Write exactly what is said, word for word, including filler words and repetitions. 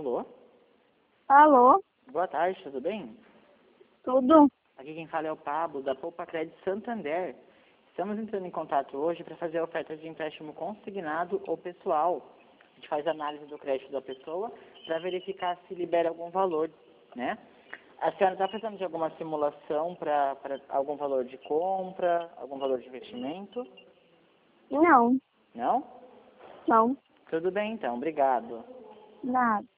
Alô? Alô? Boa tarde, tudo bem? Tudo? Aqui quem fala é o Pablo, da Poupa Crédito Santander. Estamos entrando em contato hoje para fazer a oferta de empréstimo consignado ou pessoal. A gente faz análise do crédito da pessoa para verificar se libera algum valor, né? A senhora está precisando de alguma simulação para algum valor de compra, algum valor de investimento? Não, Não? não, Tudo bem então, obrigado. nada.